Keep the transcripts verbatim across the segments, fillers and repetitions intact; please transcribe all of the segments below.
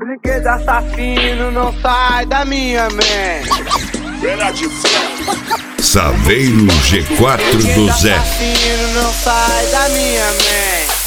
Brinquedo assassino não sai da minha mente. Saveiro G quatro do Zé. Assassino não sai da minha mente.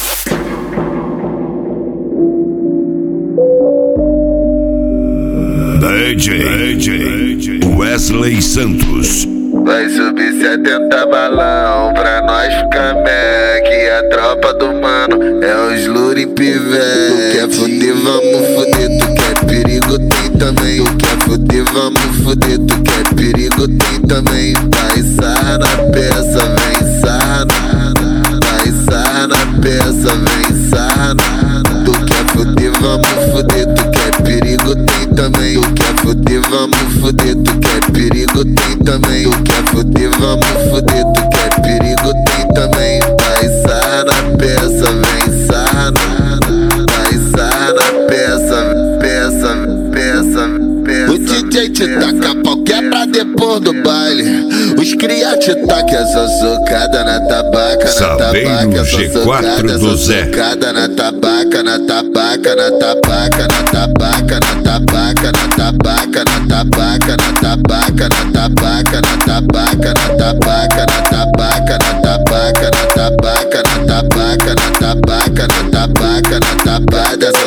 D J, D J Wesley Santos. Vai subir setenta balão pra nós ficar mec. A tropa do mano é os Lurim Pivete. Tu quer fuder, vamos fuder. Tu quer perigo, tem também. Tu quer fuder, vamos fuder. Tu quer perigo, tem também. Vai sarra na peça, vem sarra na. Vai sarra na peça, vem sarra na. Tu quer fuder, vamos fuder. Tu quer perigo, tem também. Tu quer fuder, vamos fuder. Tu quer perigo, tem também. Tu quer fuder, vamos fuder. Tu quer perigo, tem também. Vai sarra na peça, vem sarra na. Vai sarra na peça, peça, peça, peça. O D J te taca pau, quebra depois do baile. Os cria te taca essa socada na tabaca, na tabaca, essa socada, essa socada na tabaca, na tabaca, na tabaca, na tabaca, na tabaca, na tabaca, na tabaca, na tabaca, na tabaca, na tabaca, na tabaca, na tabaca, na tabaca, na tabaca, na tabaca, na tabaca, na tabaca, na tabaca,